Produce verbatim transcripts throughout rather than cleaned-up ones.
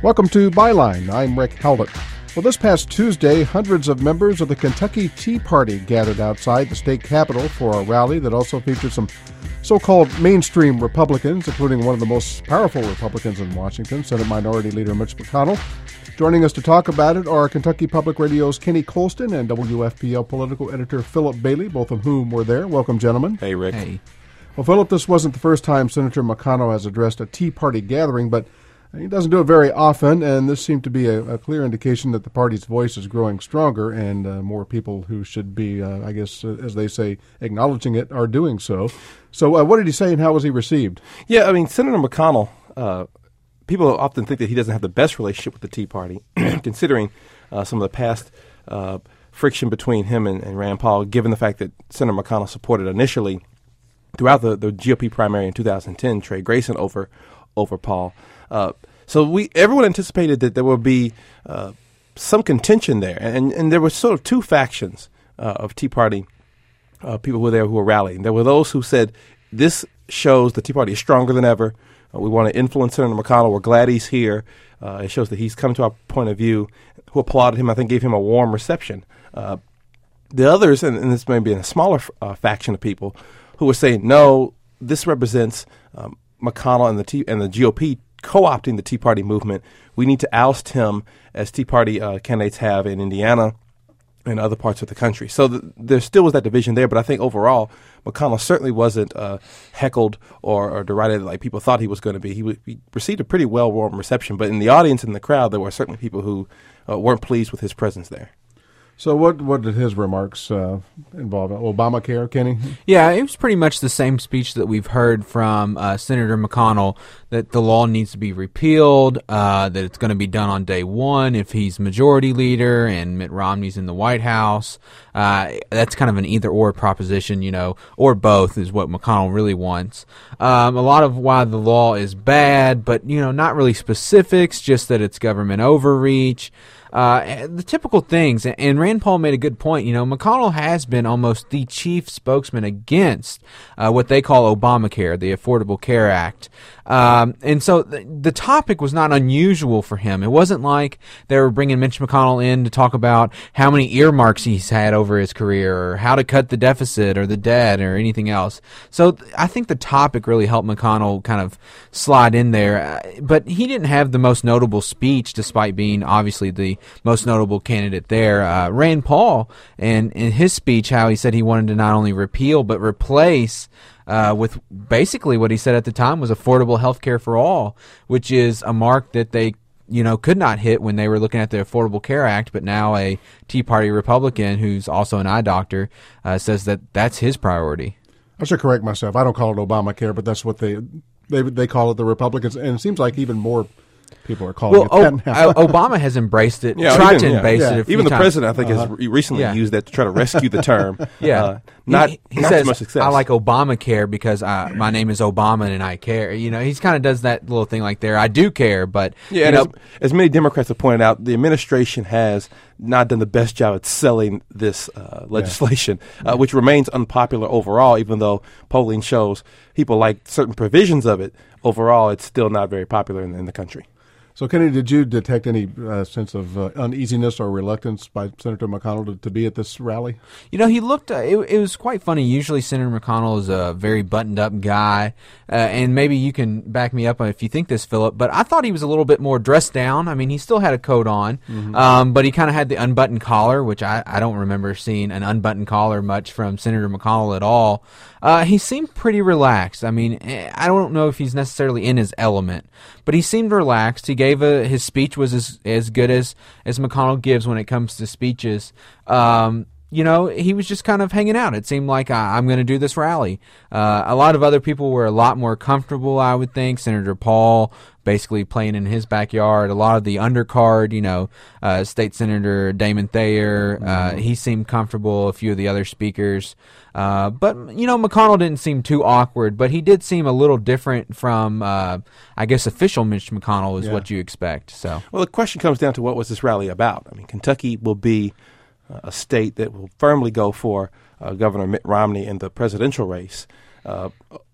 Welcome to Byline. I'm Rick Howlett. Well, this past Tuesday, hundreds of members of the Kentucky Tea Party gathered outside the state capitol for a rally that also featured some so-called mainstream Republicans, including one of the most powerful Republicans in Washington, Senate Minority Leader Mitch McConnell. Joining us to talk about it are Kentucky Public Radio's Kenny Colston and W F P L political editor Philip Bailey, both of whom were there. Welcome, gentlemen. Hey, Rick. Hey. Well, Philip, this wasn't the first time Senator McConnell has addressed a Tea Party gathering, but he doesn't do it very often, and this seemed to be a, a clear indication that the party's voice is growing stronger, and uh, more people who should be, uh, I guess, uh, as they say, acknowledging it are doing so. So uh, what did he say, and how was he received? Yeah, I mean, Senator McConnell, uh, people often think that he doesn't have the best relationship with the Tea Party, considering uh, some of the past uh, friction between him and, and Rand Paul, given the fact that Senator McConnell supported initially, throughout the, the G O P primary in two thousand ten, Trey Grayson over over Paul. Uh, so we everyone anticipated that there would be uh, some contention there, and and there were sort of two factions uh, of Tea Party uh, people who were there who were rallying. There were those who said this shows the Tea Party is stronger than ever. Uh, we want to influence Senator McConnell. We're glad he's here. Uh, it shows that he's come to our point of view. Who applauded him, I think, gave him a warm reception. Uh, the others, and, and this may be in a smaller uh, faction of people, who were saying no, this represents um, McConnell and the T- and the G O P co-opting the Tea Party movement. We need to oust him, as Tea Party uh, candidates have in Indiana and other parts of the country. So th- there still was that division there, but I think overall, McConnell certainly wasn't uh, heckled or, or derided like people thought he was going to be. He, w- he received a pretty well-warm reception, but in the audience, in the crowd, there were certainly people who uh, weren't pleased with his presence there. So what what did his remarks uh, involve? Obamacare, Kenny? Yeah, it was pretty much the same speech that we've heard from uh, Senator McConnell, that the law needs to be repealed, uh, that it's going to be done on day one if he's majority leader and Mitt Romney's in the White House. Uh, that's kind of an either-or proposition, you know, or both is what McConnell really wants. Um, a lot of why the law is bad, but, you know, not really specifics, just that it's government overreach. Uh, the typical things, and Rand Paul made a good point. You know, McConnell has been almost the chief spokesman against uh, what they call Obamacare, the Affordable Care Act. Um, and so th- the topic was not unusual for him. It wasn't like they were bringing Mitch McConnell in to talk about how many earmarks he's had over his career or how to cut the deficit or the debt or anything else. So th- I think the topic really helped McConnell kind of slide in there. Uh, but he didn't have the most notable speech, despite being obviously the most notable candidate there. Uh, Rand Paul, and in his speech, how he said he wanted to not only repeal but replace Uh, with basically what he said at the time was affordable health care for all, which is a mark that they, you know, could not hit when they were looking at the Affordable Care Act, but now a Tea Party Republican who's also an eye doctor uh, says that that's his priority. I should correct myself. I don't call it Obamacare, but that's what they they they call it, the Republicans, and it seems like even more people are calling well, it that now. o- Obama has embraced it, Yeah, tried even- to yeah, embrace yeah. it a few Even the times. president, I think, Uh-huh. has re- recently Yeah. used that to try to rescue the term. Yeah. Uh, not he, he not says, too much success. I like Obamacare because I, my name is Obama and I care. You know, he's kind of does that little thing like there. I do care, but, Yeah, you and know, as, as many Democrats have pointed out, the administration has not done the best job at selling this uh, legislation, uh, which remains unpopular overall, even though polling shows people like certain provisions of it. Overall, it's still not very popular in, in the country. So, Kenny, did you detect any uh, sense of uh, uneasiness or reluctance by Senator McConnell to, to be at this rally? You know, he looked, uh, it, it was quite funny. Usually Senator McConnell is a very buttoned-up guy, uh, and maybe you can back me up if you think this, Philip, but I thought he was a little bit more dressed down. I mean, he still had a coat on, mm-hmm. um, but he kind of had the unbuttoned collar, which I, I don't remember seeing an unbuttoned collar much from Senator McConnell at all. Uh, he seemed pretty relaxed. I mean, I don't know if he's necessarily in his element, but he seemed relaxed. He gave a, his speech was as, as good as, as McConnell gives when it comes to speeches. Um, you know, he was just kind of hanging out. It seemed like, I, I'm going to do this rally. Uh, a lot of other people were a lot more comfortable, I would think. Senator Paul basically playing in his backyard. A lot of the undercard, you know, uh, State Senator Damon Thayer, uh, mm-hmm. he seemed comfortable. A few of the other speakers. Uh, but, you know, McConnell didn't seem too awkward, but he did seem a little different from, uh, I guess, official Mitch McConnell is yeah. what you expect. So, well, the question comes down to what was this rally about? I mean, Kentucky will be a state that will firmly go for uh, Governor Mitt Romney in the presidential race. Uh,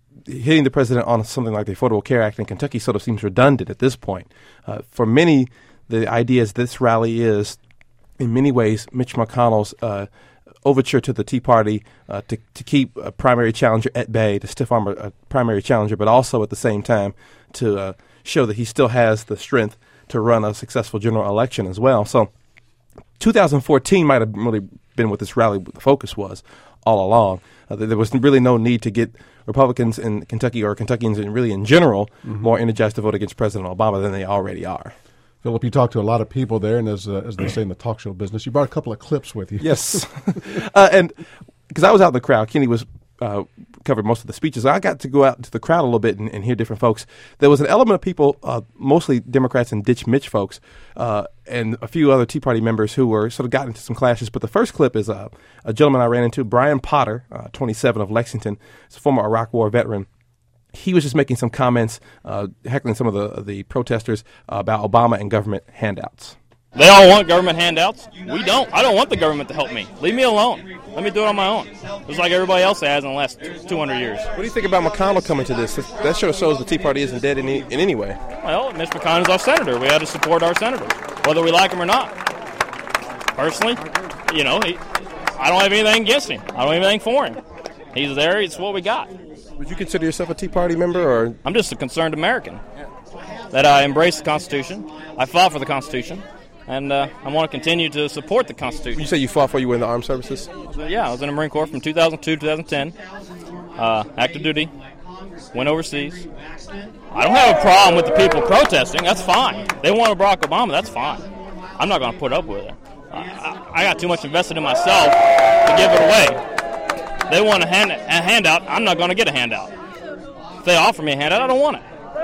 hitting the president on something like the Affordable Care Act in Kentucky sort of seems redundant at this point. Uh, for many, the idea is this rally is, in many ways, Mitch McConnell's uh, overture to the Tea Party uh, to, to keep a primary challenger at bay, to stiff arm a, a primary challenger, but also at the same time to uh, show that he still has the strength to run a successful general election as well. So two thousand fourteen might have really been what this rally, the focus was all along. Uh, there was really no need to get Republicans in Kentucky or Kentuckians in really in general mm-hmm. more energized to vote against President Obama than they already are. Philip, you talked to a lot of people there, and as uh, as they say in the talk show business, you brought a couple of clips with you. Yes. uh, and because I was out in the crowd, Kenny was uh, covered most of the speeches. I got to go out to the crowd a little bit and, and hear different folks. There was an element of people, uh, mostly Democrats and Ditch Mitch folks, uh, and a few other Tea Party members who were sort of got into some clashes. But the first clip is uh, a gentleman I ran into, Brian Potter, uh, twenty-seven, of Lexington. He's a former Iraq War veteran. He was just making some comments, uh, heckling some of the the protesters uh, about Obama and government handouts. They all want government handouts. We don't. I don't want the government to help me. Leave me alone. Let me do it on my own. Just like everybody else has in the last two hundred years. What do you think about McConnell coming to this? That sure shows the Tea Party isn't dead in any, in any way. Well, Mitch McConnell is our senator. We had to support our senators, whether we like him or not. Personally, you know, he, I don't have anything against him. I don't have anything for him. He's there. It's what we got. Would you consider yourself a Tea Party member, or? I'm just a concerned American that I embrace the Constitution. I fought for the Constitution, and uh, I want to continue to support the Constitution. You say you fought for you were in the armed services? So, yeah, I was in the Marine Corps from two thousand two to two thousand ten. Uh, active duty, went overseas. I don't have a problem with the people protesting. That's fine. They want Barack Obama. That's fine. I'm not going to put up with it. I, I, I got too much invested in myself to give it away. They want a, hand, a handout. I'm not going to get a handout. If they offer me a handout, I don't want it.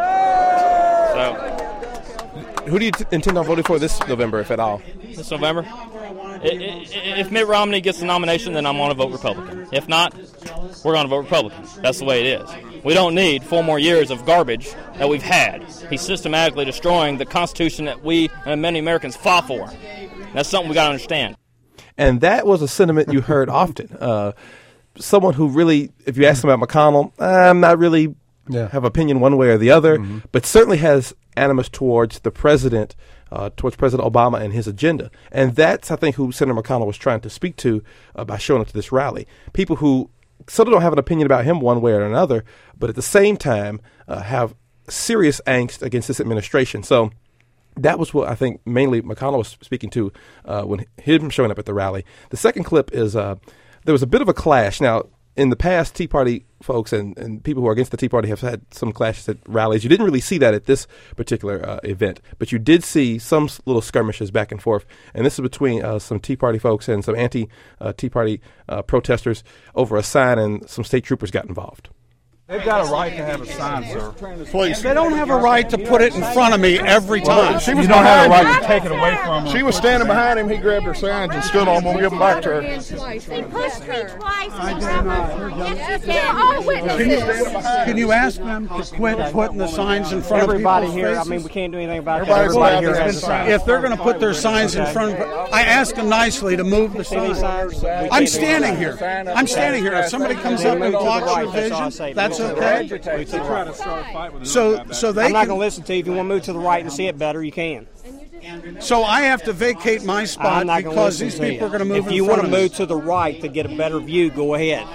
So, who do you t- intend on voting for this November, if at all? This November? If Mitt Romney gets the nomination, then I'm going to vote Republican. If not, we're going to vote Republican. That's the way it is. We don't need four more years of garbage that we've had. He's systematically destroying the Constitution that we and many Americans fought for. That's something we got to understand. And that was a sentiment you heard often. Uh, someone who really, if you ask them about McConnell, I'm not really yeah. have opinion one way or the other, mm-hmm. but certainly has animus towards the president, uh, towards President Obama and his agenda. And that's, I think, who Senator McConnell was trying to speak to uh, by showing up to this rally. People who sort of don't have an opinion about him one way or another, but at the same time uh, have serious angst against this administration. So that was what I think mainly McConnell was speaking to uh, when him showing up at the rally. The second clip is uh, there was a bit of a clash. Now, in the past, Tea Party folks and, and people who are against the Tea Party have had some clashes at rallies. You didn't really see that at this particular uh, event, but you did see some little skirmishes back and forth. And this is between uh, some Tea Party folks and some anti-Tea uh, Party uh, protesters over a sign, and some state troopers got involved. They've got a right to have a sign, sir. Please. They don't have a right to put it in front of me every time. Well, she was you don't have a right to take it away from her. She was standing behind him. He grabbed her signs and stood on them and give them back to her. He pushed her twice. I did not. Yes, you did. All witnesses. Can you ask them to quit putting the signs in front everybody of people's here, faces? I mean, we can't do anything about Everybody that. Everybody here has has a sign. If they're going to put their signs in front of, I ask them nicely to move the signs. I'm standing here. I'm standing here. If somebody comes up and blocks your vision, that's okay. So, so they I'm not can, going to listen to you. If you want to move to the right and see it better, you can. So I have to vacate my spot because these people are going to move. If you want to move to the right to get a better view, go ahead.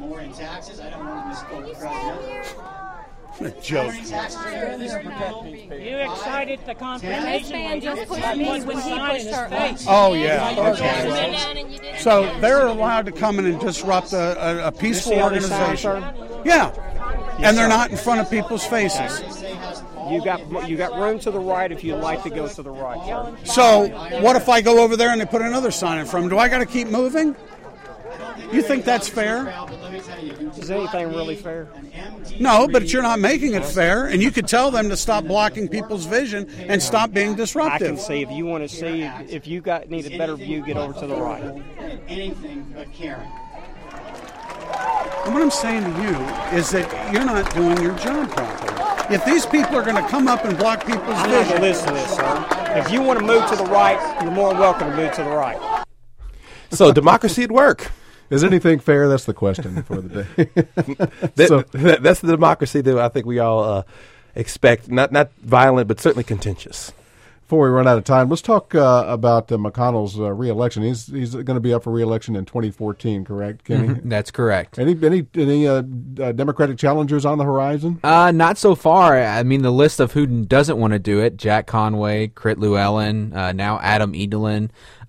A joke. You excited the confrontation? This man just pushed me when he pushed her. Oh yeah. Okay. So they're allowed to come in and disrupt a, a, a peaceful organization. Yeah. And they're not in front of people's faces. You got you got room to the right if you'd like to go to the right, sir. So what if I go over there and they put another sign in front of them? Do I got to keep moving? You think that's fair? Is anything really fair? No, but you're not making it fair, and you could tell them to stop blocking people's vision and stop being disruptive. I can see if you want to see if you got need a better view, get over to the right. Anything but caring. And what I'm saying to you is that you're not doing your job properly. If these people are going to come up and block people's I'm vision... I'm not going to listen to this, sir. If you want to move to the right, you're more than welcome to move to the right. So democracy at work. Is anything fair? That's the question for the day. that, so, that, that's the democracy that I think we all uh, expect. Not not violent, but certainly contentious. Before we run out of time, let's talk uh, about uh, McConnell's uh, reelection. He's he's going to be up for reelection in twenty fourteen, correct, Kenny? Mm-hmm, that's correct. Any any any uh, uh, Democratic challengers on the horizon? Uh, not so far. I mean, the list of who doesn't want to do it: Jack Conway, Crit Llewellyn, uh, now Adam Edelin.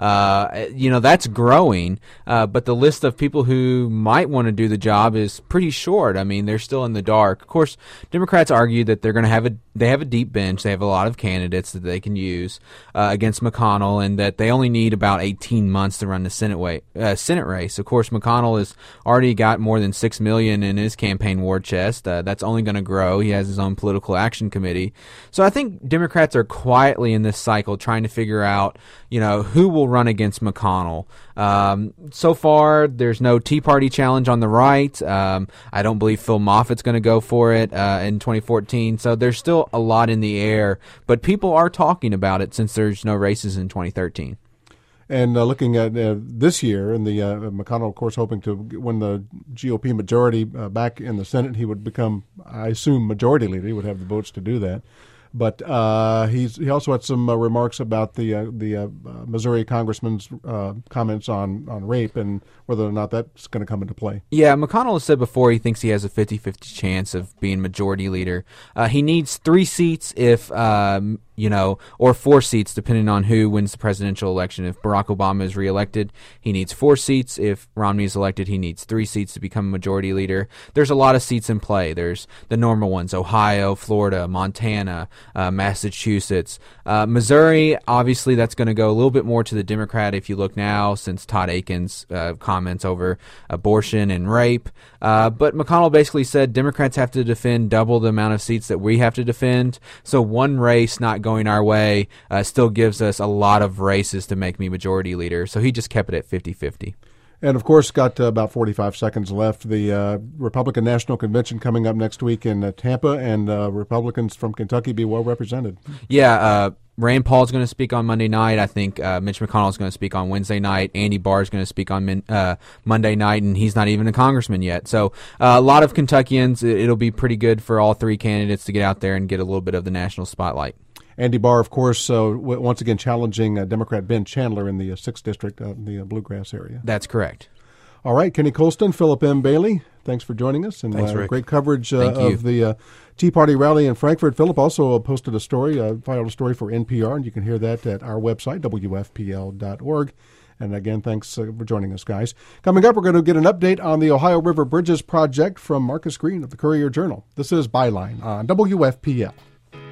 Uh, you know, that's growing, uh, but the list of people who might want to do the job is pretty short. I mean, they're still in the dark. Of course, Democrats argue that they're going to have a they have a deep bench. They have a lot of candidates that they can use uh, against McConnell, and that they only need about eighteen months to run the Senate way, uh, Senate race. Of course, McConnell has already got more than six million in his campaign war chest. Uh, that's only going to grow. He has his own political action committee. So I think Democrats are quietly in this cycle trying to figure out, you know, who will run against McConnell. Um, so far, there's no Tea Party challenge on the right. Um, I don't believe Phil Moffitt's going to go for it uh, in twenty fourteen. So there's still a lot in the air, but people are talking about it since there's no races in twenty thirteen. And uh, looking at uh, this year, and the uh, McConnell, of course, hoping to win the G O P majority uh, back in the Senate, he would become, I assume, majority leader. He would have the votes to do that. But uh, he's he also had some uh, remarks about the uh, the uh, Missouri congressman's uh, comments on, on rape and whether or not that's going to come into play. Yeah, McConnell has said before he thinks he has a fifty-fifty chance of being majority leader. Uh, he needs three seats if, um, you know, or four seats depending on who wins the presidential election. If Barack Obama is reelected, he needs four seats. If Romney is elected, he needs three seats to become majority leader. There's a lot of seats in play. There's the normal ones: Ohio, Florida, Montana, uh, Massachusetts. Uh, Missouri, obviously, that's going to go a little bit more to the Democrat if you look now, since Todd Aiken's uh, comments over abortion and rape. Uh, but McConnell basically said Democrats have to defend double the amount of seats that we have to defend. So one race not going our way uh, still gives us a lot of races to make me majority leader. So he just kept it at fifty-fifty. And, of course, got uh, about forty-five seconds left. The uh, Republican National Convention coming up next week in uh, Tampa, and uh, Republicans from Kentucky be well represented. Yeah, uh, Rand Paul's going to speak on Monday night. I think uh, Mitch McConnell is going to speak on Wednesday night. Andy Barr is going to speak on min- uh, Monday night, and he's not even a congressman yet. So uh, a lot of Kentuckians. It'll be pretty good for all three candidates to get out there and get a little bit of the national spotlight. Andy Barr, of course, uh, w- once again challenging uh, Democrat Ben Chandler in the uh, sixth District, uh, the uh, Bluegrass area. That's correct. All right, Kenny Colston, Philip M. Bailey, thanks for joining us. And Thanks, uh, Rick. Great coverage uh, Thank you. of the uh, Tea Party rally in Frankfort. Philip also uh, posted a story, uh, filed a story for N P R, and you can hear that at our website, W F P L dot org. And again, thanks uh, for joining us, guys. Coming up, we're going to get an update on the Ohio River Bridges project from Marcus Green of the Courier-Journal. This is Byline on W F P L.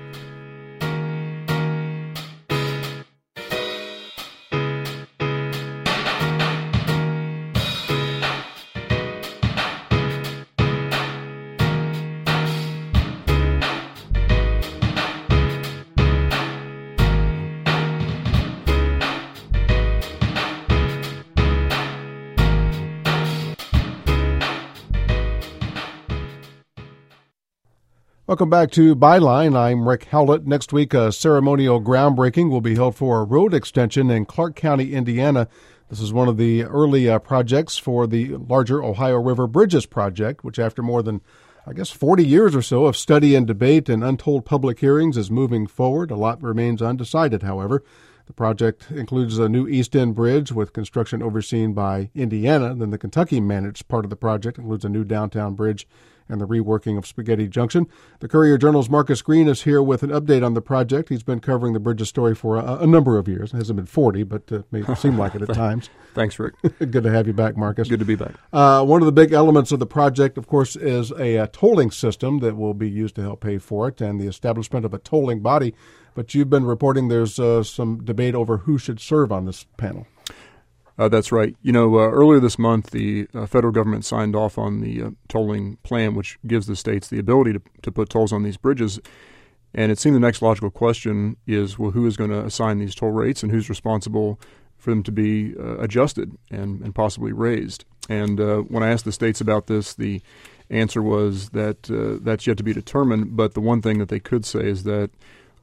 Welcome back to Byline. I'm Rick Howlett. Next week, a ceremonial groundbreaking will be held for a road extension in Clark County, Indiana. This is one of the early uh, projects for the larger Ohio River Bridges project, which after more than, I guess, forty years or so of study and debate and untold public hearings is moving forward. A lot remains undecided, however. The project includes a new East End Bridge with construction overseen by Indiana. Then the Kentucky-managed part of the project includes a new downtown bridge and the reworking of Spaghetti Junction. The Courier-Journal's Marcus Green is here with an update on the project. He's been covering the bridges story for a, a number of years. It hasn't been forty, but uh, may seem like it at times. Thanks, Rick. Good to have you back, Marcus. Good to be back. Uh, one of the big elements of the project, of course, is a, a tolling system that will be used to help pay for it and the establishment of a tolling body. But you've been reporting there's uh, some debate over who should serve on this panel. Uh, that's right. You know, uh, earlier this month, the uh, federal government signed off on the uh, tolling plan, which gives the states the ability to, to put tolls on these bridges. And it seemed the next logical question is, well, who is going to assign these toll rates and who's responsible for them to be uh, adjusted and, and possibly raised? And uh, when I asked the states about this, the answer was that uh, that's yet to be determined. But the one thing that they could say is that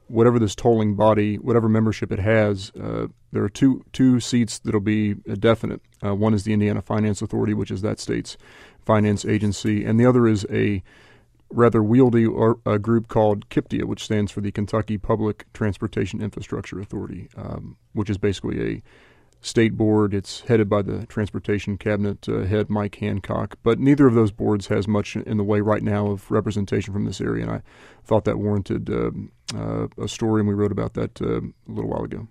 whatever this tolling body, whatever membership it has, uh, there are two two seats that'll be definite. Uh, one is the Indiana Finance Authority, which is that state's finance agency, and the other is a rather wieldy or, a group called KIPTIA, which stands for the Kentucky Public Transportation Infrastructure Authority, um, which is basically a state board. It's headed by the Transportation Cabinet uh, head, Mike Hancock. But neither of those boards has much in the way right now of representation from this area, and I thought that warranted uh, uh, a story, and we wrote about that uh, a little while ago.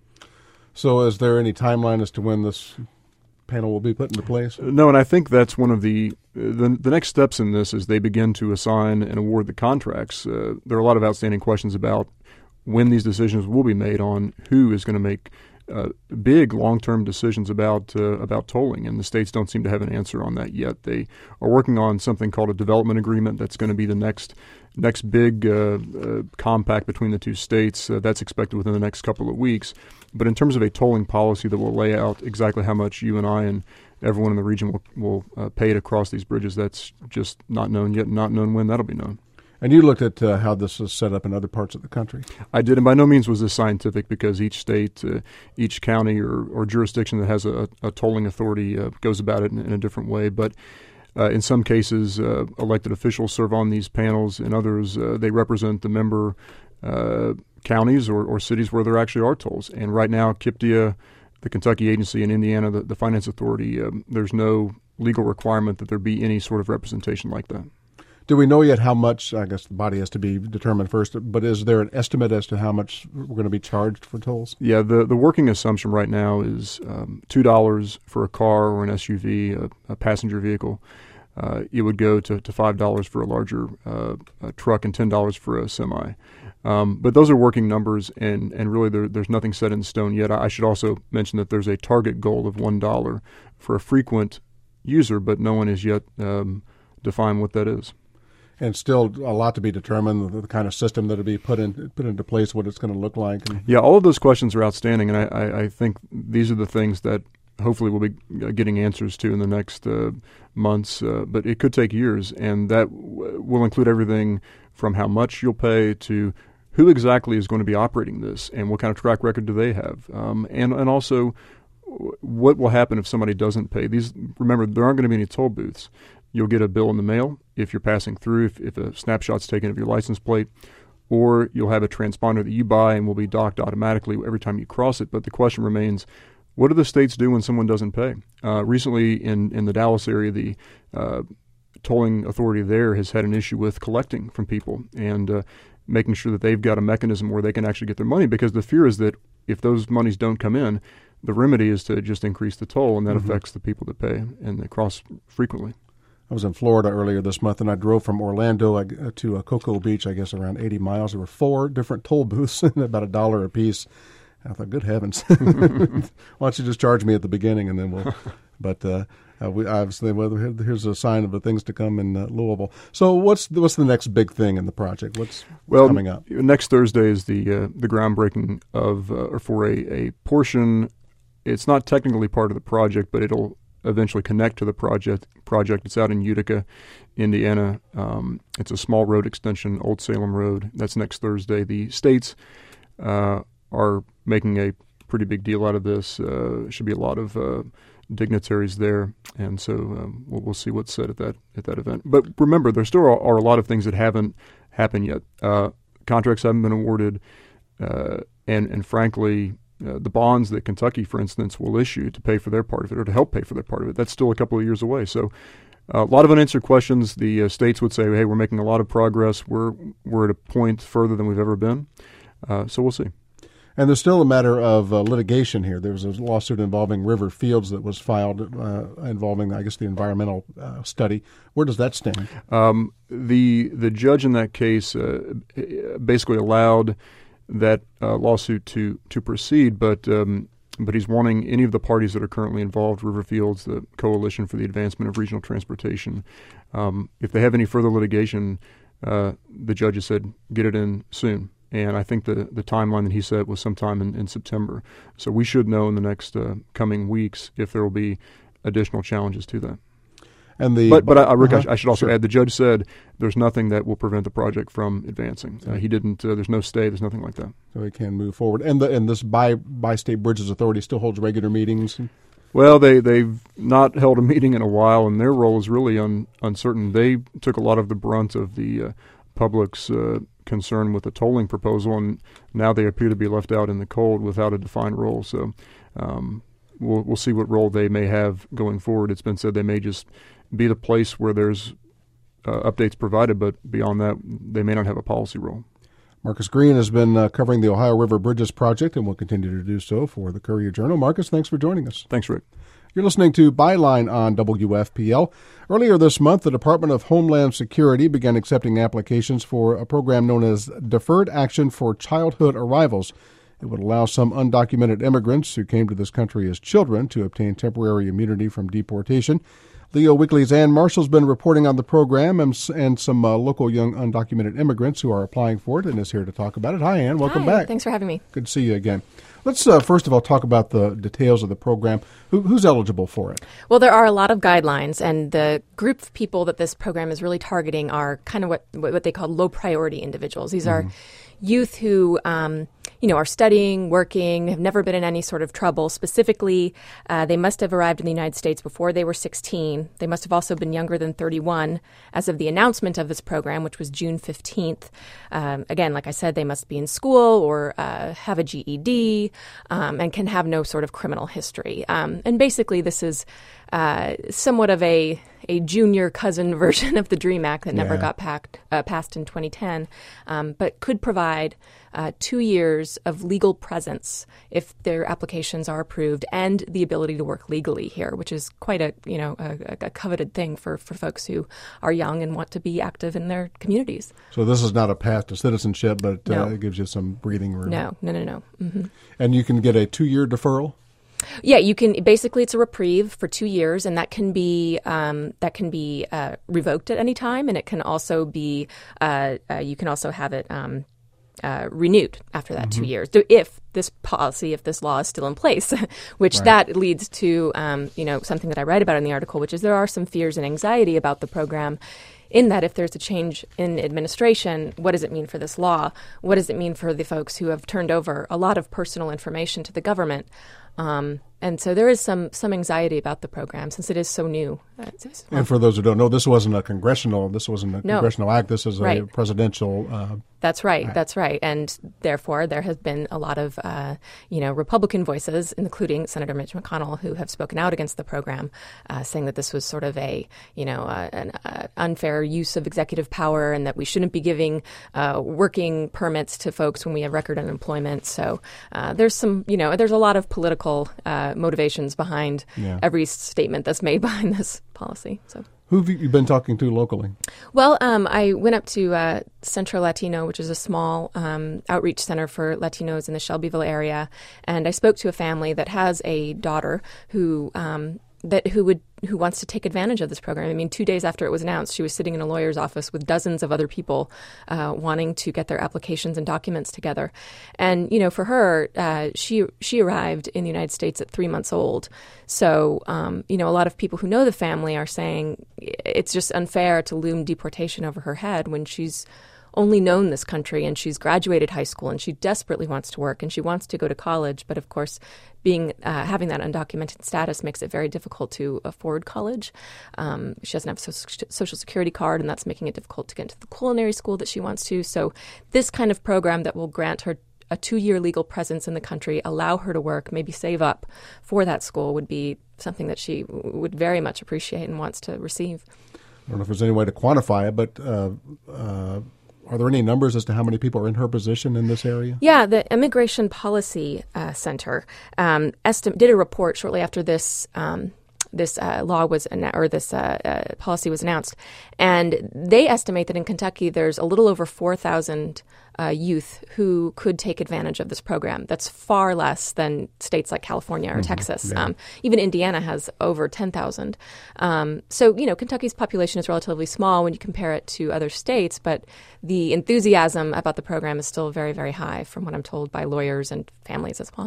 So is there any timeline as to when this panel will be put into place? No, and I think that's one of the the, the next steps in this is they begin to assign and award the contracts. Uh, there are a lot of outstanding questions about when these decisions will be made on who is going to make uh, big long-term decisions about uh, about tolling, and the states don't seem to have an answer on that yet. They are working on something called a development agreement that's going to be the next next big uh, uh, compact between the two states. Uh, that's expected within the next couple of weeks. But in terms of a tolling policy that will lay out exactly how much you and I and everyone in the region will, will uh, pay to cross these bridges, that's just not known yet, not known when that'll be known. And you looked at uh, how this is set up in other parts of the country. I did, and by no means was this scientific, because each state, uh, each county or, or jurisdiction that has a, a tolling authority uh, goes about it in, in a different way. But uh, in some cases, uh, elected officials serve on these panels. In others, uh, they represent the member uh, counties or, or cities where there actually are tolls. And right now, KIPTIA, the Kentucky agency, in Indiana, the, the Finance Authority, um, there's no legal requirement that there be any sort of representation like that. Do we know yet how much? I guess the body has to be determined first, but is there an estimate as to how much we're going to be charged for tolls? Yeah, the, the working assumption right now is um, two dollars for a car or an S U V, a, a passenger vehicle. Uh, it would go to, to five dollars for a larger uh, a truck and ten dollars for a semi. Um, but those are working numbers, and, and really there, there's nothing set in stone yet. I, I should also mention that there's a target goal of one dollar for a frequent user, but no one has yet um, defined what that is. And still a lot to be determined, the, the kind of system that will be put in put into place, what it's going to look like. And yeah, all of those questions are outstanding, and I, I, I think these are the things that hopefully we'll be getting answers to in the next uh, months, uh, but it could take years, and that w- will include everything from how much you'll pay to who exactly is going to be operating this and what kind of track record do they have, um, and, and also what will happen if somebody doesn't pay. These, remember, there aren't going to be any toll booths. You'll get a bill in the mail if you're passing through, if, if a snapshot's taken of your license plate, or you'll have a transponder that you buy and will be docked automatically every time you cross it. But the question remains, what do the states do when someone doesn't pay? Uh, recently in, in the Dallas area, the uh, tolling authority there has had an issue with collecting from people and uh, making sure that they've got a mechanism where they can actually get their money, because the fear is that if those monies don't come in, the remedy is to just increase the toll, and that mm-hmm. affects the people that pay and they cross frequently. I was in Florida earlier this month, and I drove from Orlando to uh, Cocoa Beach, I guess around eighty miles. There were four different toll booths, about a dollar a piece. I thought, good heavens, why don't you just charge me at the beginning, and then we'll. But uh, uh, we obviously, well, here's a sign of the things to come in uh, Louisville. So, what's the, what's the next big thing in the project? What's, what's well, coming up? Next Thursday is the uh, the groundbreaking of uh, or for a, a portion. It's not technically part of the project, but it'll eventually connect to the project. Project. It's out in Utica, Indiana. Um, it's a small road extension, Old Salem Road. That's next Thursday. The states uh, are making a pretty big deal out of this. Uh, should be a lot of uh, dignitaries there, and so um, we'll, we'll see what's said at that at that event. But remember, there still are, are a lot of things that haven't happened yet. Uh, contracts haven't been awarded, uh, and and frankly. Uh, the bonds that Kentucky, for instance, will issue to pay for their part of it or to help pay for their part of it, that's still a couple of years away. So uh, a lot of unanswered questions. The uh, states would say, hey, we're making a lot of progress. We're we're at a point further than we've ever been. Uh, so we'll see. And there's still a matter of uh, litigation here. There was a lawsuit involving River Fields that was filed uh, involving, I guess, the environmental uh, study. Where does that stand? Um, the, the judge in that case uh, basically allowed that uh, lawsuit to to proceed, but um, but he's wanting any of the parties that are currently involved, River Fields, the Coalition for the Advancement of Regional Transportation, um, if they have any further litigation, uh, the judge has said get it in soon. And I think the the timeline that he said was sometime in, in September. So we should know in the next uh, coming weeks if there will be additional challenges to that. And the but but I, Rick, uh-huh. I, I should also sure. add the judge said there's nothing that will prevent the project from advancing. Uh, he didn't. Uh, there's no stay. There's nothing like that. So we can move forward. And the and this by by State Bridges Authority still holds regular meetings. Well, they they've not held a meeting in a while, and their role is really un, uncertain. They took a lot of the brunt of the uh, public's uh, concern with the tolling proposal, and now they appear to be left out in the cold without a defined role. So um, we'll we'll see what role they may have going forward. It's been said they may just be the place where there's uh, updates provided, but beyond that, they may not have a policy role. Marcus Green has been uh, covering the Ohio River Bridges project and will continue to do so for the Courier-Journal. Marcus, thanks for joining us. Thanks, Rick. You're listening to Byline on W F P L. Earlier this month, the Department of Homeland Security began accepting applications for a program known as Deferred Action for Childhood Arrivals. It would allow some undocumented immigrants who came to this country as children to obtain temporary immunity from deportation. Leo Wigley's Ann Marshall's been reporting on the program and, and some uh, local young undocumented immigrants who are applying for it and is here to talk about it. Hi, Ann. Welcome Hi, back. Thanks for having me. Good to see you again. Let's uh, first of all talk about the details of the program. Who, who's eligible for it? Well, there are a lot of guidelines, and the group of people that this program is really targeting are kind of what what they call low priority individuals. These mm-hmm. are youth who, um, you know, are studying, working, have never been in any sort of trouble. Specifically, uh, they must have arrived in the United States before they were sixteen. They must have also been younger than thirty-one as of the announcement of this program, which was June fifteenth. Um, again, like I said, they must be in school or uh, have a G E D um, and can have no sort of criminal history. Um, and basically, this is uh, somewhat of a a junior cousin version of the DREAM Act that never Yeah. got packed, uh, passed in twenty ten, um, but could provide uh, two years of legal presence if their applications are approved, and the ability to work legally here, which is quite a you know a, a coveted thing for, for folks who are young and want to be active in their communities. So this is not a path to citizenship, but No. uh, it gives you some breathing room. No, no, no, no. Mm-hmm. And you can get a two-year deferral? Yeah, you can. Basically, it's a reprieve for two years, and that can be um, that can be uh, revoked at any time, and it can also be uh, uh, you can also have it um, uh, renewed after that mm-hmm. two years. So if this policy, if this law is still in place, which Right. that leads to um, you know something that I write about in the article, which is there are some fears and anxiety about the program. In that, if there's a change in administration, what does it mean for this law? What does it mean for the folks who have turned over a lot of personal information to the government? Um, and so there is some some anxiety about the program since it is so new. It's, it's, And for those who don't know, this wasn't a congressional. This wasn't a No. congressional act. This is a Right. presidential. Uh, That's right. Right. That's right. And therefore, there has been a lot of, uh, you know, Republican voices, including Senator Mitch McConnell, who have spoken out against the program, uh, saying that this was sort of a, you know, uh, an uh, unfair use of executive power, and that we shouldn't be giving uh, working permits to folks when we have record unemployment. So uh, there's some, you know, there's a lot of political uh, motivations behind Yeah. every statement that's made behind this policy. So. who have you been talking to locally? Well, um, I went up to uh, Centro Latino, which is a small um, outreach center for Latinos in the Shelbyville area, and I spoke to a family that has a daughter who um, that who would who wants to take advantage of this program. I mean, two days after it was announced, she was sitting in a lawyer's office with dozens of other people uh, wanting to get their applications and documents together. And you know, for her, uh, she she arrived in the United States at three months old. So um, you know, a lot of people who know the family are saying it's just unfair to loom deportation over her head when she's only known this country and she's graduated high school and she desperately wants to work and she wants to go to college. But of course, being uh, having that undocumented status makes it very difficult to afford college. Um, she doesn't have a so- social security card, and that's making it difficult to get into the culinary school that she wants to. So this kind of program that will grant her a two-year legal presence in the country, allow her to work, maybe save up for that school, would be something that she w- would very much appreciate and wants to receive. I don't know if there's any way to quantify it, but uh, uh, are there any numbers as to how many people are in her position in this area? Yeah, the Immigration Policy uh, Center um, esti- did a report shortly after this um, this uh, law was anna- or this uh, uh, policy was announced, and they estimate that in Kentucky there's a little over four thousand uh, youth who could take advantage of this program. That's far less than states like California or mm-hmm. Texas. Yeah. Um, even Indiana has over ten thousand. Um, so, you know, Kentucky's population is relatively small when you compare it to other states, but the enthusiasm about the program is still very, very high from what I'm told by lawyers and families as well.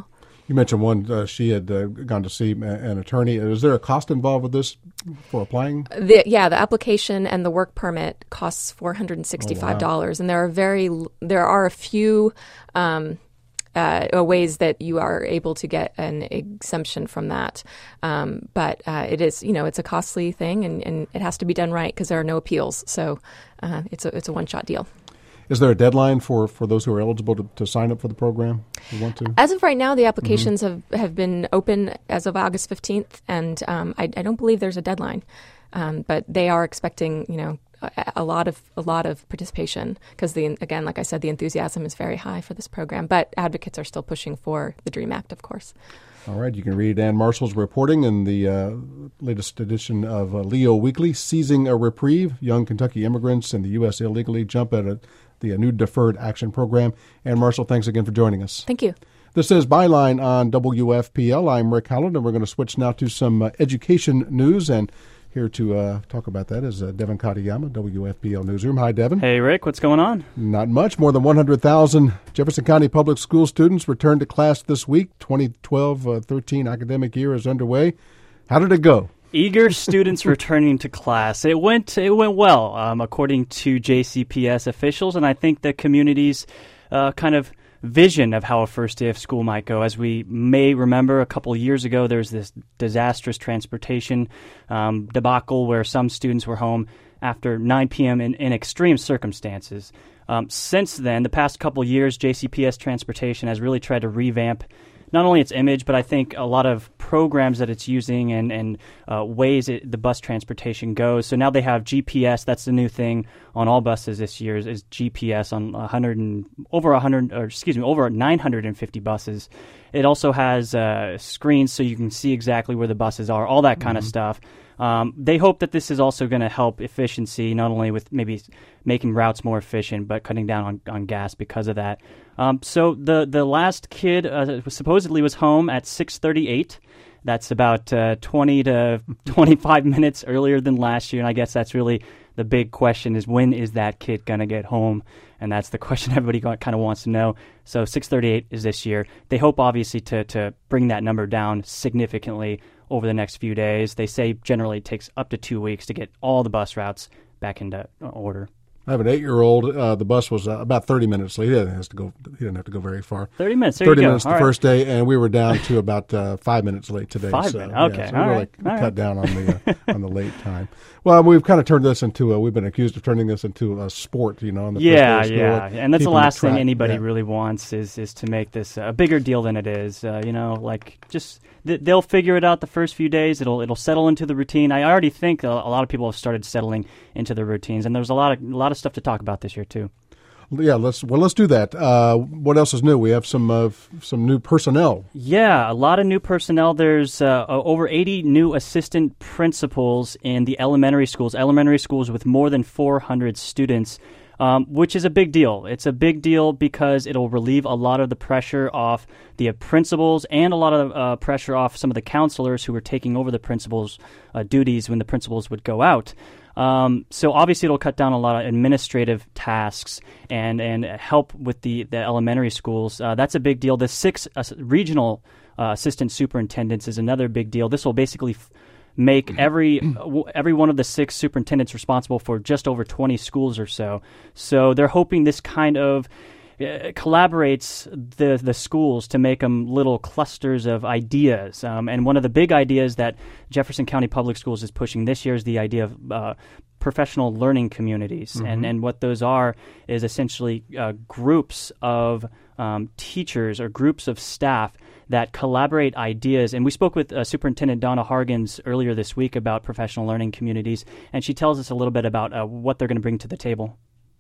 You mentioned one, uh, she had uh, gone to see an attorney. Is there a cost involved with this for applying? The, yeah, the application and the work permit costs four hundred sixty-five dollars. Oh, wow. And there are very, there are a few um, uh, ways that you are able to get an exemption from that. Um, but uh, it is, you know, it's a costly thing, and, and it has to be done right because there are no appeals. So uh, it's a, it's a one-shot deal. Is there a deadline for, for those who are eligible to, to sign up for the program who want to? As of right now, the applications mm-hmm. have, have been open as of August fifteenth, and um, I, I don't believe there's a deadline. Um, but they are expecting, you know, a, a lot of a lot of participation because, the again, like I said, the enthusiasm is very high for this program. But advocates are still pushing for the DREAM Act, of course. All right. You can read Ann Marshall's reporting in the uh, latest edition of uh, Leo Weekly, Seizing a Reprieve, Young Kentucky Immigrants in the U S Illegally Jump at a the new Deferred Action Program. Ann Marshall, thanks again for joining us. Thank you. This is Byline on W F P L. I'm Rick Howland, and we're going to switch now to some uh, education news. And here to uh, talk about that is uh, Devin Katayama, W F P L Newsroom. Hi, Devin. Hey, Rick. What's going on? Not much. More than one hundred thousand Jefferson County Public School students returned to class this week. twenty twelve thirteen academic year is underway. How did it go? Eager students returning to class. It went it went well, um, according to J C P S officials, and I think the community's uh, kind of vision of how a first day of school might go. As we may remember, a couple of years ago, there was this disastrous transportation um, debacle where some students were home after nine p.m. in, in extreme circumstances. Um, since then, the past couple of years, J C P S Transportation has really tried to revamp not only its image, but I think a lot of programs that it's using and, and uh, ways it, the bus transportation goes. So now they have G P S. That's the new thing on all buses this year is, is G P S on one hundred and, over one hundred, or excuse me, over nine hundred fifty buses. It also has uh, screens so you can see exactly where the buses are, all that kind mm-hmm. of stuff. Um, they hope that this is also going to help efficiency, not only with maybe making routes more efficient, but cutting down on, on gas because of that. Um, so the the last kid uh, supposedly was home at six thirty-eight. That's about uh, twenty to twenty-five minutes earlier than last year, and I guess that's really the big question is when is that kid going to get home? And that's the question everybody kind of wants to know. So six thirty-eight is this year. They hope, obviously, to, to bring that number down significantly over the next few days. They say generally it takes up to two weeks to get all the bus routes back into order. I have an eight-year-old. Uh, the bus was uh, about thirty minutes late. He didn't have to go. He didn't have to go very far. Thirty minutes. There Thirty you go. minutes all the right. first day, and we were down to about uh, five minutes late today. Five so, minutes. Yeah, Okay. so we all really right. cut all right. down on the uh, on the late time. Well, we've kind of turned this into. A, we've been accused of turning this into a sport. You know, on the yeah, first day of yeah, school, and that's the last thing anybody yeah. really wants is is to make this a bigger deal than it is. Uh, you know, like just. They'll figure it out the first few days. It'll it'll settle into the routine. I already think a, a lot of people have started settling into their routines, and there's a lot of a lot of stuff to talk about this year too. Yeah, let's well let's do that. Uh, what else is new? We have some uh, f- some new personnel. Yeah, a lot of new personnel. There's uh, over eighty new assistant principals in the elementary schools. Elementary schools with more than four hundred students. Um, which is a big deal. It's a big deal because it'll relieve a lot of the pressure off the principals and a lot of uh, pressure off some of the counselors who were taking over the principals' uh, duties when the principals would go out. Um, so obviously it'll cut down a lot of administrative tasks and, and help with the, the elementary schools. Uh, that's a big deal. The six uh, regional uh, assistant superintendents is another big deal. This will basically f- make every every one of the six superintendents responsible for just over twenty schools or so. So they're hoping this kind of uh, collaborates the the schools to make them little clusters of ideas. Um, and one of the big ideas that Jefferson County Public Schools is pushing this year is the idea of uh, professional learning communities. Mm-hmm. And, and what those are is essentially uh, groups of um, teachers or groups of staff that collaborate ideas. And we spoke with uh, Superintendent Donna Hargens earlier this week about professional learning communities, and she tells us a little bit about uh, what they're going to bring to the table.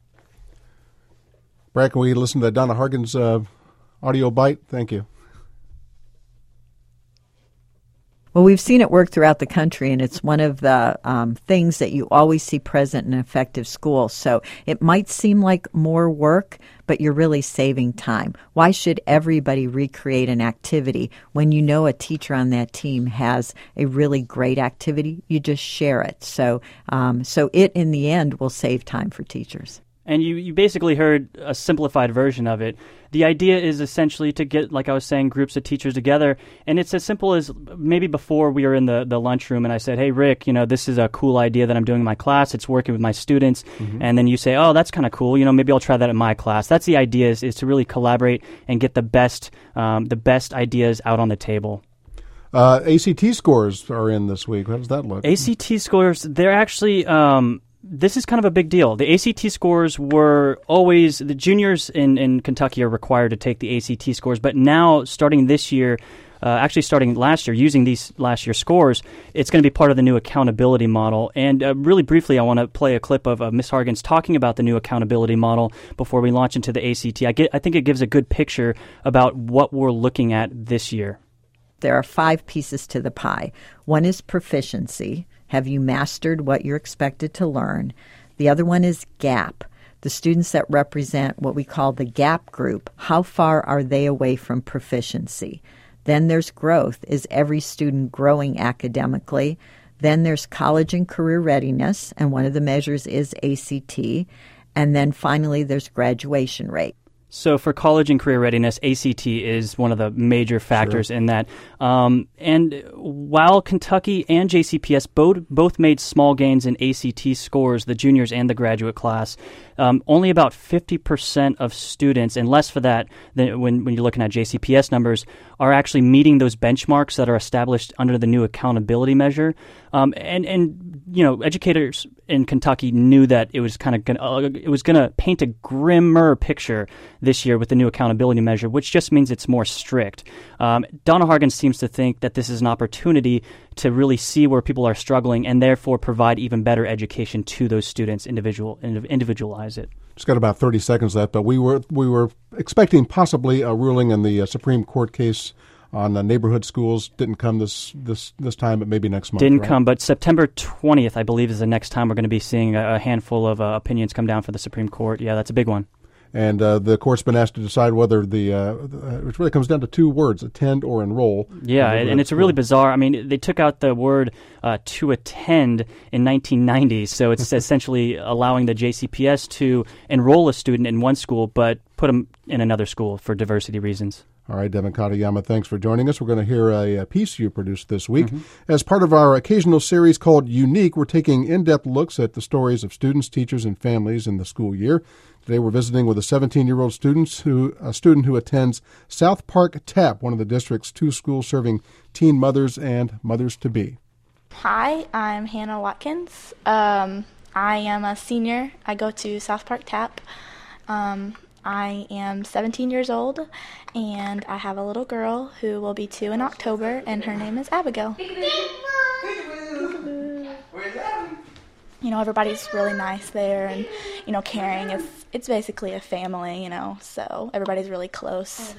Brad, can we listen to Donna Hargens' uh, audio bite? Thank you. Well, we've seen it work throughout the country, and it's one of the um, things that you always see present in an effective school. So it might seem like more work, but you're really saving time. Why should everybody recreate an activity when you know a teacher on that team has a really great activity? You just share it. So, um, so it, in the end, will save time for teachers. And you, you basically heard a simplified version of it. The idea is essentially to get, like I was saying, groups of teachers together. And it's as simple as maybe before we were in the, the lunchroom and I said, hey, Rick, you know, this is a cool idea that I'm doing in my class. It's working with my students. Mm-hmm. And then you say, oh, that's kind of cool. You know, maybe I'll try that in my class. That's the idea is, is to really collaborate and get the best, um, the best ideas out on the table. Uh, A C T scores are in this week. How does that look? A C T scores, they're actually... Um, This is kind of a big deal. The A C T scores were always, the juniors in, in Kentucky are required to take the A C T scores, but now starting this year, uh, actually starting last year, using these last year's scores, it's going to be part of the new accountability model. And uh, really briefly, I want to play a clip of uh, Miz Hargens talking about the new accountability model before we launch into the A C T. I, get, I think it gives a good picture about what we're looking at this year. There are five pieces to the pie. One is proficiency. Have you mastered what you're expected to learn? The other one is gap. The students that represent what we call the gap group, how far are they away from proficiency? Then there's growth. Is every student growing academically? Then there's college and career readiness, and one of the measures is A C T. And then finally, there's graduation rate. So for college and career readiness, A C T is one of the major factors sure. in that. Um, and while Kentucky and J C P S both, both made small gains in A C T scores, the juniors and the graduate class, um, only about fifty percent of students, and less for that than when, when you're looking at J C P S numbers, are actually meeting those benchmarks that are established under the new accountability measure. Um, and, and, you know, educators in Kentucky knew that it was kind of gonna, uh, it was going to paint a grimmer picture this year with the new accountability measure, which just means it's more strict. Um, Donna Hargens seems to think that this is an opportunity to really see where people are struggling and therefore provide even better education to those students, individual individualize it. Just got about thirty seconds left, but we were we were expecting possibly a ruling in the uh, Supreme Court case on uh, neighborhood schools. Didn't come this this this time, but maybe next month. Didn't right? come, but September twentieth, I believe, is the next time we're going to be seeing a, a handful of uh, opinions come down for the Supreme Court. Yeah, that's a big one. And uh, the court's been asked to decide whether the, uh, the, which really comes down to two words, attend or enroll. Yeah, and, and it's a really bizarre. I mean, they took out the word uh, to attend in nineteen ninety, so it's essentially allowing the J C P S to enroll a student in one school, but put them in another school for diversity reasons. All right, Devin Katayama, thanks for joining us. We're going to hear a, a piece you produced this week. Mm-hmm. As part of our occasional series called Unique, we're taking in-depth looks at the stories of students, teachers, and families in the school year. Today we're visiting with a seventeen-year-old student who, a student who attends South Park TAP, one of the district's two schools serving teen mothers and mothers-to-be. Hi, I'm Hannah Watkins. Um, I am a senior. I go to South Park TAP. Um, I am seventeen years old, and I have a little girl who will be two in October, and her name is Abigail. You know, everybody's really nice there, and, you know, caring. It's, it's basically a family, you know, so everybody's really close.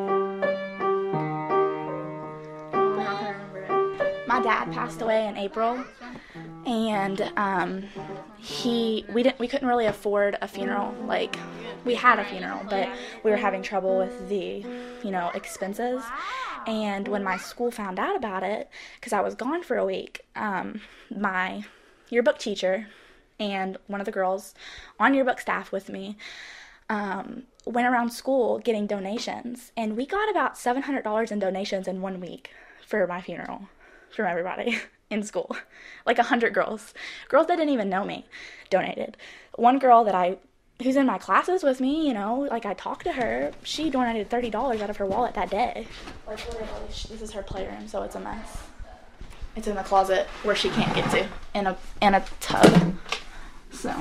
My dad passed away in April, and um, he we didn't we couldn't really afford a funeral. Like, we had a funeral, but we were having trouble with the, you know, expenses. And when my school found out about it, because I was gone for a week, um, my yearbook teacher and one of the girls on yearbook staff with me um, went around school getting donations, and we got about seven hundred dollars in donations in one week for my funeral from everybody in school. Like a hundred girls. Girls that didn't even know me donated. One girl that I, who's in my classes with me, you know, like I talked to her, she donated thirty dollars out of her wallet that day. Like literally, this is her playroom, so it's a mess. It's in the closet where she can't get to, in a in a tub. So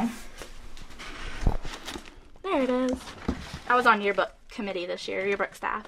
there it is. I was on yearbook committee this year, yearbook staff.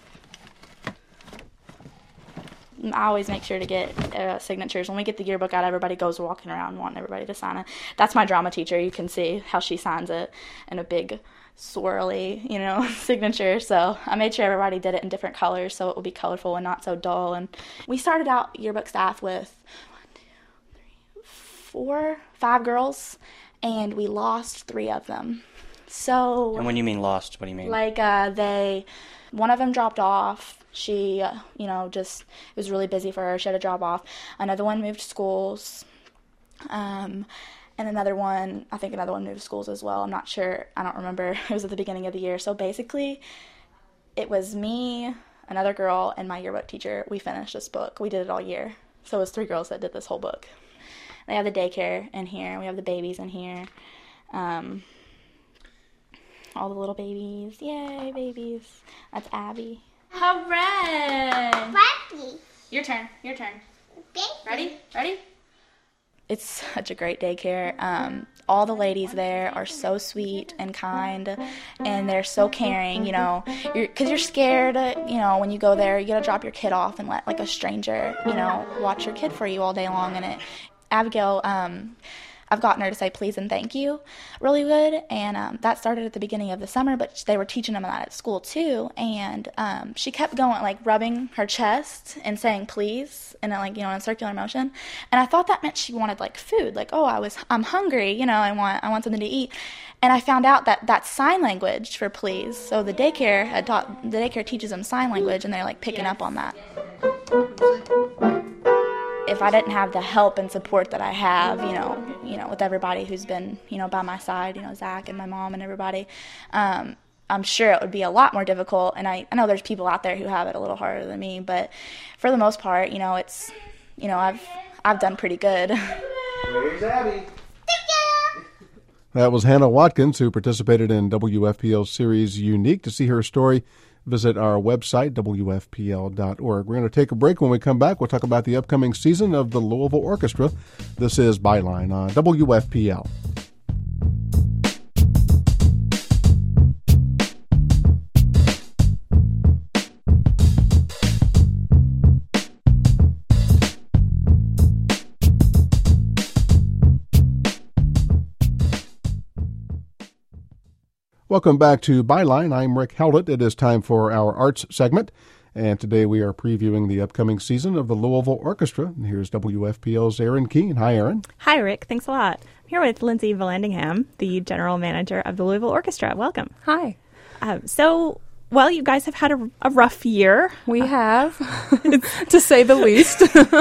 I always make sure to get uh, signatures. When we get the yearbook out, everybody goes walking around wanting everybody to sign it. That's my drama teacher. You can see how she signs it in a big swirly, you know, signature. So I made sure everybody did it in different colors so it would be colorful and not so dull. And we started out yearbook staff with one, two, three, four, five girls, and we lost three of them. So. And when you mean lost, what do you mean? Like uh, they, one of them dropped off. She, uh, you know, just, it was really busy for her. She had to drop off. Another one moved schools. Um, and another one, I think another one moved schools as well. I'm not sure. I don't remember. It was at the beginning of the year. So basically, it was me, another girl, and my yearbook teacher. We finished this book. We did it all year. So it was three girls that did this whole book. They have the daycare in here. We have the babies in here. Um, all the little babies. Yay, babies. That's Abby. Hooray! Ready. Your turn. Your turn. Okay. Ready? Ready? It's such a great daycare. Um, all the ladies there are so sweet and kind, and they're so caring, you know, because you're, you're scared, you know, when you go there, you gotta drop your kid off and let, like, a stranger, you know, watch your kid for you all day long. And it, Abigail, um, I've gotten her to say please and thank you really good, and um, that started at the beginning of the summer, but they were teaching them that at school too, and um, she kept going, like, rubbing her chest and saying please, and then, like, you know, in a circular motion, and I thought that meant she wanted, like, food, like, oh, I was, I'm hungry, you know, I want, I want something to eat, and I found out that that's sign language for please, so the daycare had taught, the daycare teaches them sign language, and they're, like, picking up on that. If I didn't have the help and support that I have, you know, you know, with everybody who's been, you know, by my side, you know, Zach and my mom and everybody, um, I'm sure it would be a lot more difficult. And I, I know there's people out there who have it a little harder than me, but for the most part, you know, it's, you know, I've, I've done pretty good. Where's Abby? That was Hannah Watkins, who participated in W F P L's series Unique. To see her story, visit our website, W F P L dot org. We're going to take a break. When we come back, we'll talk about the upcoming season of the Louisville Orchestra. This is Byline on W F P L. Welcome back to Byline. I'm Rick Howlett. It is time for our arts segment, and today we are previewing the upcoming season of the Louisville Orchestra. And here's W F P L's Erin Keene. Hi, Erin. Hi, Rick. Thanks a lot. I'm here with Lindsay Vallandingham, the general manager of the Louisville Orchestra. Welcome. Hi. Um, so, well, you guys have had a, a rough year. We have, to say the least.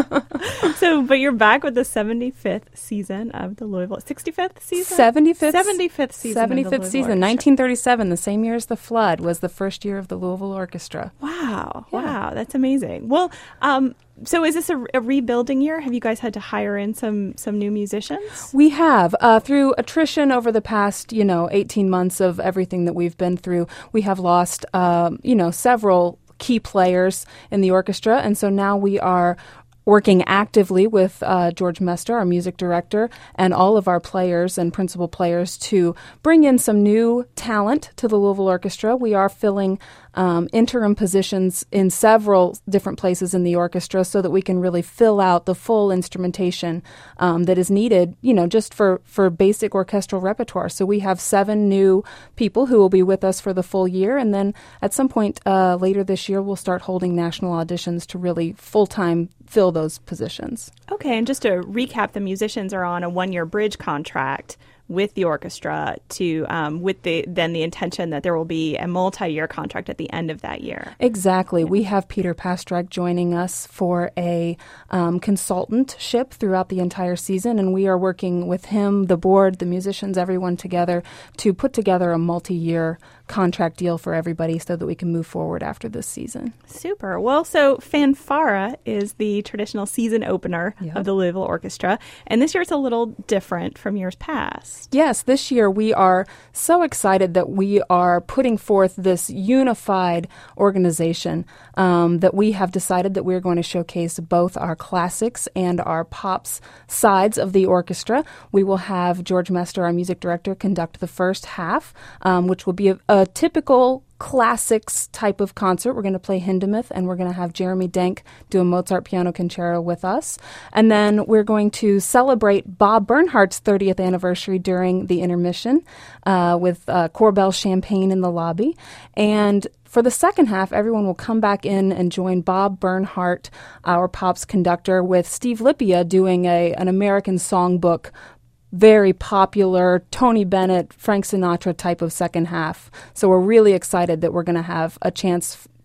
So, but you're back with the seventy-fifth season of the Louisville, sixty-fifth season? seventy-fifth. seventy-fifth season. seventy-fifth season. nineteen thirty-seven, the same year as the flood, was the first year of the Louisville Orchestra. Wow. Yeah. Wow. That's amazing. Well, um, so is this a, a rebuilding year? Have you guys had to hire in some, some new musicians? We have. Uh, through attrition over the past, you know, eighteen months of everything that we've been through, we have lost, um, you know, several key players in the orchestra. And so now we are working actively with uh, George Mester, our music director, and all of our players and principal players to bring in some new talent to the Louisville Orchestra. We are filling um, interim positions in several different places in the orchestra so that we can really fill out the full instrumentation um, that is needed, you know, just for, for basic orchestral repertoire. So we have seven new people who will be with us for the full year, and then at some point uh, later this year, we'll start holding national auditions to really full-time fill those positions. Okay, and just to recap, the musicians are on a one-year bridge contract with the orchestra to um, with the then the intention that there will be a multi-year contract at the end of that year. Exactly. Yeah. We have Peter Pastrek joining us for a um, consultantship throughout the entire season, and we are working with him, the board, the musicians, everyone together to put together a multi-year contract deal for everybody so that we can move forward after this season. Super. Well, so Fanfara is the traditional season opener yep. of the Louisville Orchestra, and this year it's a little different from years past. Yes, this year we are so excited that we are putting forth this unified organization um, that we have decided that we're going to showcase both our classics and our pops sides of the orchestra. We will have George Mester, our music director, conduct the first half, um, which will be a, a typical classics type of concert. We're going to play Hindemith, and we're going to have Jeremy Denk do a Mozart piano concerto with us. And then we're going to celebrate Bob Bernhardt's thirtieth anniversary during the intermission uh, with uh, Corbel champagne in the lobby. And for the second half, everyone will come back in and join Bob Bernhardt, our Pops conductor, with Steve Lippia doing a an American songbook, very popular Tony Bennett, Frank Sinatra type of second half. So we're really excited that we're going to have a chance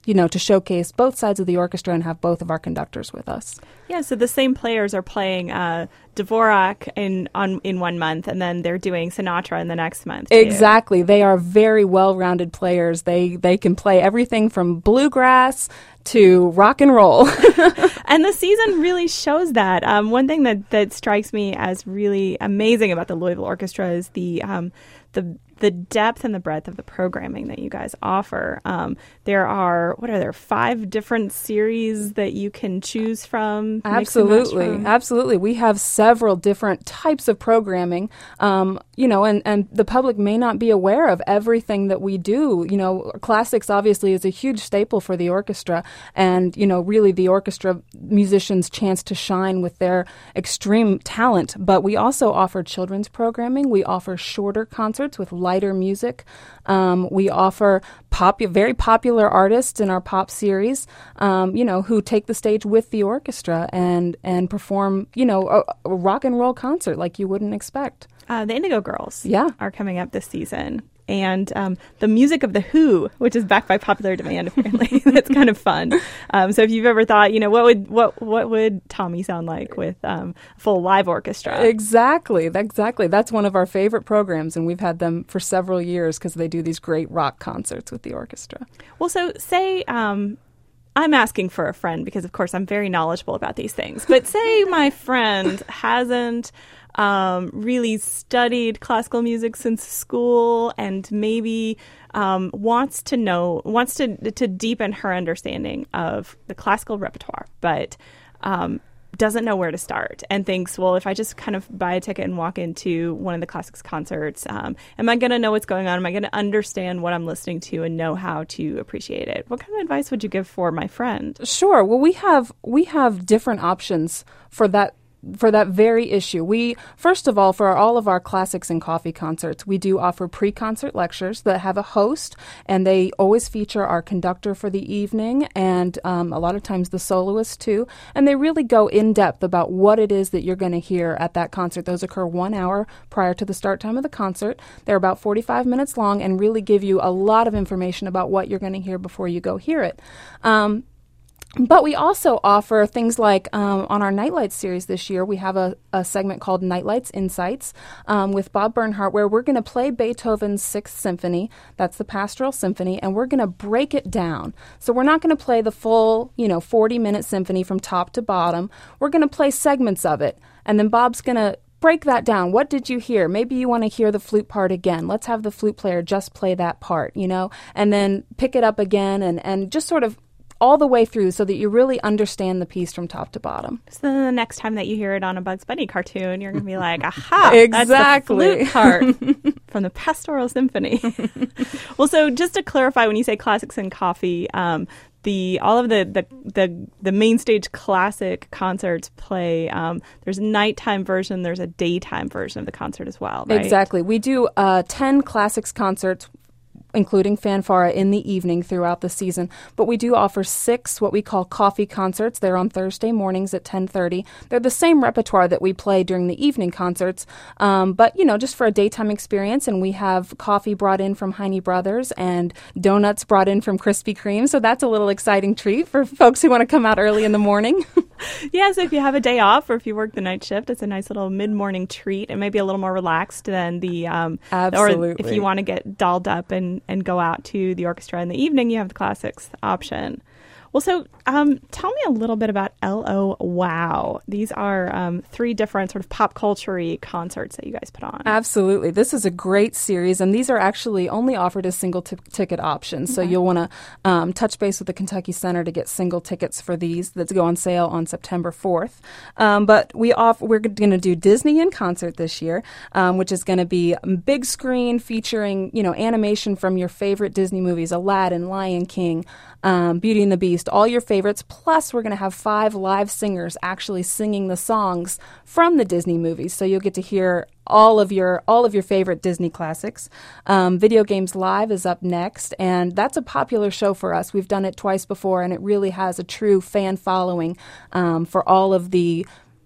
you know, to showcase both sides of the orchestra and have both of our conductors with us. Yeah, so the same players are playing uh, Dvorak in on in one month, and then they're doing Sinatra in the next month, too. Exactly. They are very well-rounded players. They they can play everything from bluegrass to rock and roll. And the season really shows that. Um, one thing that, that strikes me as really amazing about the Louisville Orchestra is the um, the the depth and the breadth of the programming that you guys offer. Um, there are, what are there, five different series that you can choose from? Absolutely. From? Absolutely. We have several different types of programming, um, you know, and, and the public may not be aware of everything that we do. You know, classics obviously is a huge staple for the orchestra, and, you know, really the orchestra musicians' chance to shine with their extreme talent. But we also offer children's programming. We offer shorter concerts with lighter music. Um, we offer popu- very popular artists in our pop series, um, you know, who take the stage with the orchestra and, and perform, you know, a, a rock and roll concert like you wouldn't expect. Uh, the Indigo Girls yeah. are coming up this season. And um, the music of The Who, which is backed by popular demand, apparently. That's kind of fun. Um, so if you've ever thought, you know, what would what what would Tommy sound like with um, a full live orchestra? Exactly. Exactly. That's one of our favorite programs, and we've had them for several years because they do these great rock concerts with the orchestra. Well, so say... Um, I'm asking for a friend because, of course, I'm very knowledgeable about these things. But say my friend hasn't um, really studied classical music since school and maybe um, wants to know, wants to to deepen her understanding of the classical repertoire, but um, doesn't know where to start and thinks, well, if I just kind of buy a ticket and walk into one of the classics concerts, um, am I going to know what's going on? Am I going to understand what I'm listening to and know how to appreciate it? What kind of advice would you give for my friend? Sure. Well, we have we have different options for that for that very issue. We, first of all, for all of our Classics and Coffee concerts, we do offer pre-concert lectures that have a host, and they always feature our conductor for the evening and um, a lot of times the soloist too, and they really go in depth about what it is that you're going to hear at that concert. Those occur one hour prior to the start time of the concert. They're about forty-five minutes long and really give you a lot of information about what you're going to hear before you go hear it. Um, But we also offer things like um, on our Nightlights series this year, we have a, a segment called Nightlights Insights um, with Bob Bernhardt, where we're going to play Beethoven's Sixth Symphony. That's the Pastoral Symphony, and we're going to break it down. So we're not going to play the full, you know, forty-minute symphony from top to bottom. We're going to play segments of it, and then Bob's going to break that down. What did you hear? Maybe you want to hear the flute part again. Let's have the flute player just play that part, you know, and then pick it up again and, and just sort of all the way through so that you really understand the piece from top to bottom. So then the next time that you hear it on a Bugs Bunny cartoon, you're going to be like, aha, exactly. That's the flute part from the Pastoral Symphony. Well, so just to clarify, when you say Classics and Coffee, um, the all of the, the, the, the main stage classic concerts play, um, there's a nighttime version, there's a daytime version of the concert as well, right? Exactly. We do uh, ten classics concerts, including fanfare in the evening throughout the season. But we do offer six what we call coffee concerts. They're on Thursday mornings at ten thirty. They're the same repertoire that we play during the evening concerts, um, but, you know, just for a daytime experience. And we have coffee brought in from Heine Brothers and donuts brought in from Krispy Kreme. So that's a little exciting treat for folks who want to come out early in the morning. Yeah, so if you have a day off or if you work the night shift, it's a nice little mid-morning treat. It may be a little more relaxed than the... Um, Absolutely. Or if you want to get dolled up and, and go out to the orchestra in the evening, you have the classics option. Well, so um, tell me a little bit about L O Wow. These are um, three different sort of pop culture-y concerts that you guys put on. Absolutely. This is a great series, and these are actually only offered as single t- ticket options. Okay. So you'll want to um, touch base with the Kentucky Center to get single tickets for these that go on sale on September fourth. Um, but we off- we're going to do Disney in concert this year, um, which is going to be a big screen featuring, you know, animation from your favorite Disney movies, Aladdin, Lion King, um, Beauty and the Beast, all your favorites. Plus, we're going to have five live singers actually singing the songs from the Disney movies. So you'll get to hear all of your all of your favorite Disney classics. Um, Video Games Live is up next, and that's a popular show for us. We've done it twice before, and it really has a true fan following um, for all of the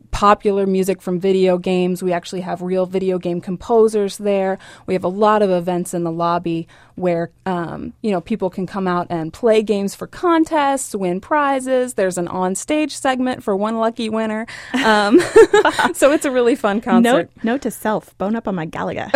popular music from video games. We actually have real video game composers there. We have a lot of events in the lobby where um, you know people can come out and play games for contests, win prizes. There's an on-stage segment for one lucky winner. Um, so it's a really fun concert. Note, note to self, bone up on my Galaga.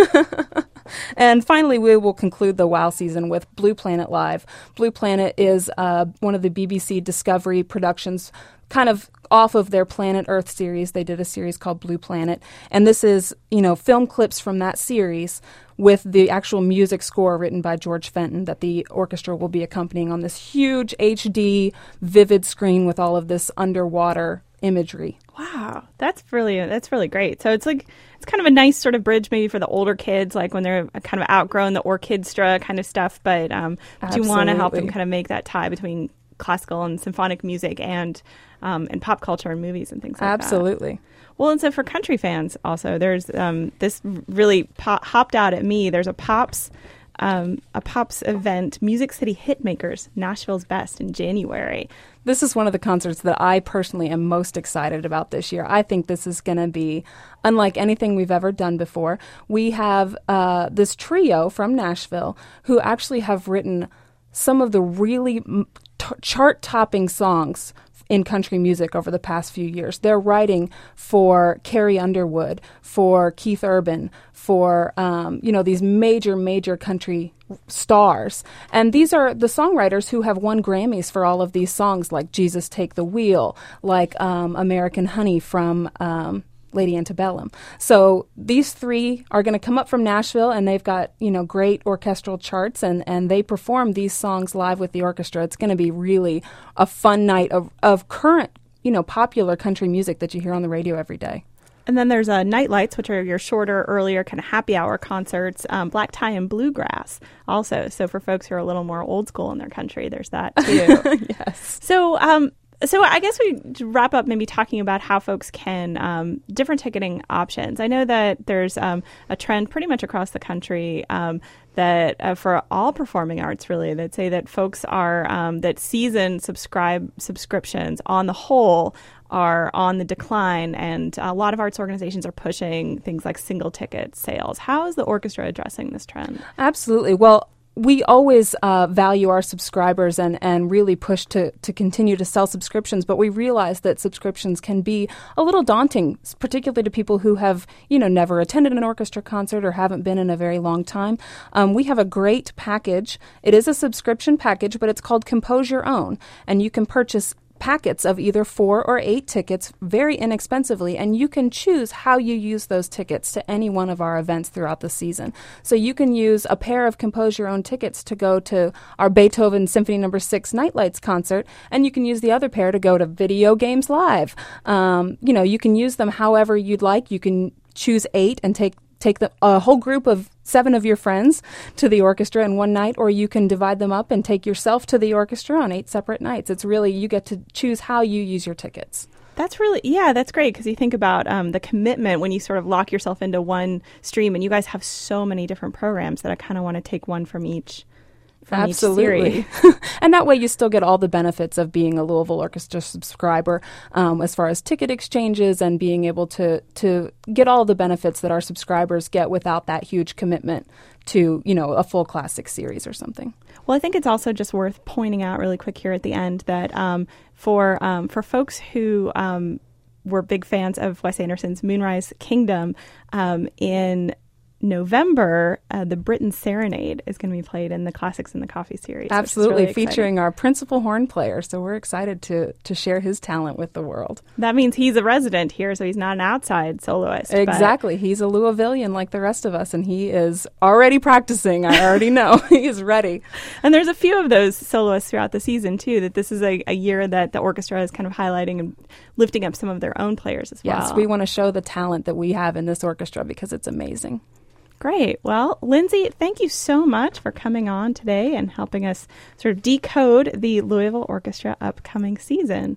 And finally, we will conclude the WOW season with Blue Planet Live. Blue Planet is uh, one of the B B C Discovery productions, kind of off of their Planet Earth series. They did a series called Blue Planet. And this is, you know, film clips from that series with the actual music score written by George Fenton that the orchestra will be accompanying on this huge H D vivid screen with all of this underwater imagery. Wow, that's really that's really great. So it's like it's kind of a nice sort of bridge maybe for the older kids, like when they're kind of outgrown the orchestra kind of stuff, but um, do you want to help them kind of make that tie between classical and symphonic music and um, and pop culture and movies and things like that? Absolutely. Well, and so for country fans also, there's um, this really pop- hopped out at me. There's a Pops um, a Pops event, Music City Hitmakers, Nashville's Best in January. This is one of the concerts that I personally am most excited about this year. I think this is going to be unlike anything we've ever done before. We have uh, this trio from Nashville who actually have written some of the really t- chart-topping songs in country music over the past few years. They're writing for Carrie Underwood, for Keith Urban, for um, you know these major, major country stars. And these are the songwriters who have won Grammys for all of these songs, like Jesus Take the Wheel, like um, American Honey from Um, Lady Antebellum. So these three are going to come up from Nashville, and they've got, you know, great orchestral charts, and, and they perform these songs live with the orchestra. It's going to be really a fun night of, of current, you know, popular country music that you hear on the radio every day. And then there's uh, Night Lights, which are your shorter, earlier kind of happy hour concerts, um, Black Tie and Bluegrass also. So for folks who are a little more old school in their country, there's that too. Yes. So, um, So I guess we wrap up maybe talking about how folks can, um, different ticketing options. I know that there's um, a trend pretty much across the country um, that uh, for all performing arts, really, that say that folks are, um, that season subscribe subscriptions on the whole are on the decline, and a lot of arts organizations are pushing things like single ticket sales. How is the orchestra addressing this trend? Absolutely. Well, we always uh, value our subscribers and, and really push to, to continue to sell subscriptions, but we realize that subscriptions can be a little daunting, particularly to people who have, you know, never attended an orchestra concert or haven't been in a very long time. Um, we have a great package. It is a subscription package, but it's called Compose Your Own, and you can purchase packets of either four or eight tickets very inexpensively, and you can choose how you use those tickets to any one of our events throughout the season. So you can use a pair of Compose Your Own tickets to go to our Beethoven Symphony Number Six Nightlights concert, and you can use the other pair to go to Video Games Live. Um, you know, you can use them however you'd like. You can choose eight and take take the, a whole group of seven of your friends to the orchestra in one night, or you can divide them up and take yourself to the orchestra on eight separate nights. It's really, you get to choose how you use your tickets. That's really, yeah, that's great, because you think about um, the commitment when you sort of lock yourself into one stream, and you guys have so many different programs that I kind of want to take one from each. From Absolutely. Each series. And that way you still get all the benefits of being a Louisville Orchestra subscriber, um, as far as ticket exchanges and being able to, to get all the benefits that our subscribers get without that huge commitment to, you know, a full classic series or something. Well, I think it's also just worth pointing out really quick here at the end that um, for um, for folks who um, were big fans of Wes Anderson's Moonrise Kingdom, um, in November, uh, the Britain Serenade is going to be played in the Classics in the Coffee series. Absolutely, really featuring our principal horn player. So we're excited to to share his talent with the world. That means he's a resident here, so he's not an outside soloist. Exactly. He's a Louisvillian like the rest of us, and he is already practicing. I already know. He is ready. And there's a few of those soloists throughout the season, too, that this is a, a year that the orchestra is kind of highlighting and lifting up some of their own players as well. Yes, we want to show the talent that we have in this orchestra because it's amazing. Great. Well, Lindsay, thank you so much for coming on today and helping us sort of decode the Louisville Orchestra upcoming season.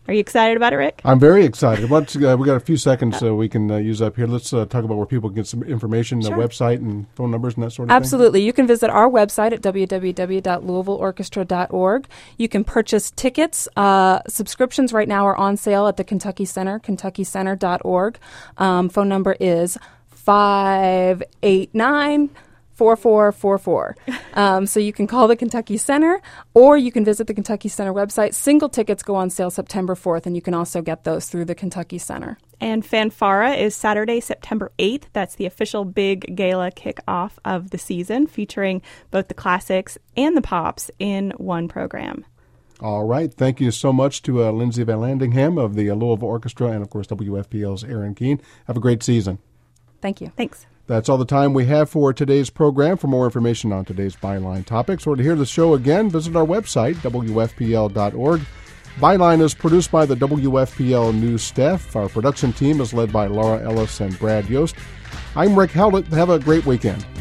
Are you excited about it, Rick? I'm very excited. Once uh, we got a few seconds uh, we can uh, use up here. Let's uh, talk about where people can get some information, the Sure. website and phone numbers and that sort of Absolutely. You can visit our website at w w w dot louisville orchestra dot org. You can purchase tickets. Uh, subscriptions right now are on sale at the Kentucky Center, kentucky center dot org. Um, phone number is five eight nine four four four four. Um, so you can call the Kentucky Center, or you can visit the Kentucky Center website. Single tickets go on sale September fourth, and you can also get those through the Kentucky Center. And Fanfara is Saturday, September eighth. That's the official big gala kickoff of the season, featuring both the classics and the pops in one program. All right. Thank you so much to uh, Lindsay Van Landingham of the uh, Louisville Orchestra and, of course, W F P L's Aaron Keene. Have a great season. Thank you. Thanks. That's all the time we have for today's program. For more information on today's Byline topics or to hear the show again, visit our website, w f p l dot org. Byline is produced by the W F P L News staff. Our production team is led by Laura Ellis and Brad Yost. I'm Rick Howlett. Have a great weekend.